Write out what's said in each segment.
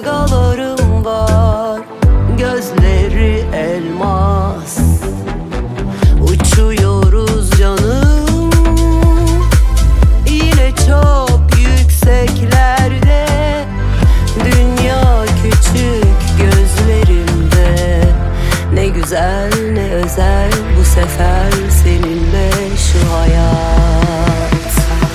kargalarım var, gözleri elmas. Uçuyoruz canım, yine çok yükseklerde. Dünya küçük gözlerimde. Ne güzel ne özel bu sefer seninle şu hayat.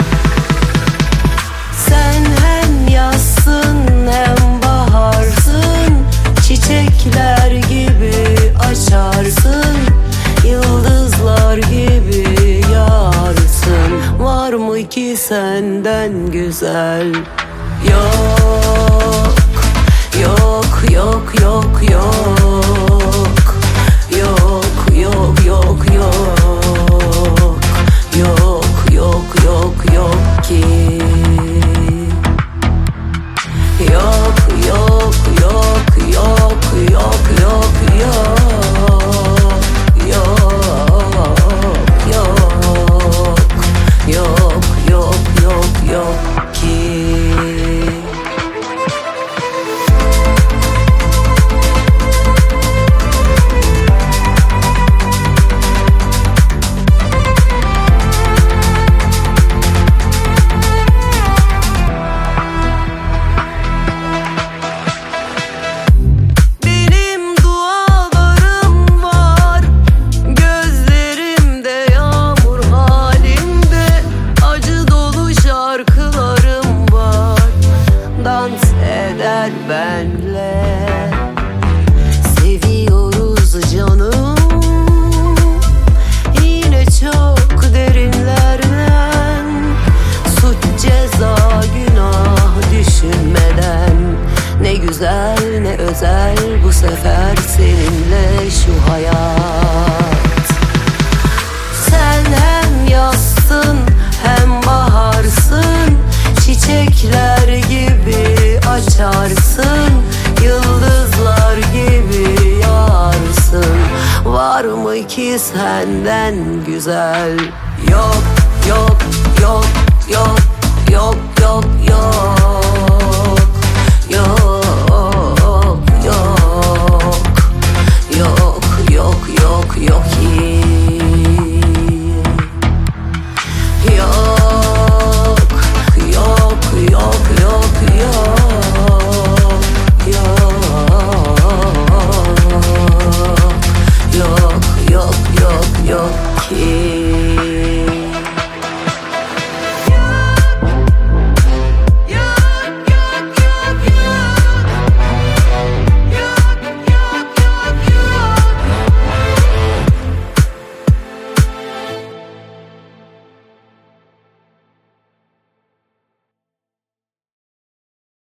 Sen hem yazsın hem baharsın, çiçekler gibi açarsın, yıldızlar gibi yarsın. Var mı ki senden güzel? Yok, yok, yok, yok, yok. Yok, yok, yok, yok. Yok, yok, yok, yok ki. Yok, yok, yok, yok, yok, yok, yok. Yok, yok, yok, yok, yok, yok ki. Eder benle. Seviyoruz canım, yine çok derinlerden. Suç ceza günah düşünmeden. Ne güzel ne özel bu sefer seninle şu hayat. Sen hem yazsın hem baharsın, çiçekler gibi açarsın, yıldızlar gibi yarsın. Var mı ki senden güzel? Yok, yok, yok, yok, yok, yok, yok. Yok, yok, yok, yok, yok, yok ki. Yok, yok, yok, yok, yok. Yok, yok, yok, yok, yok ki.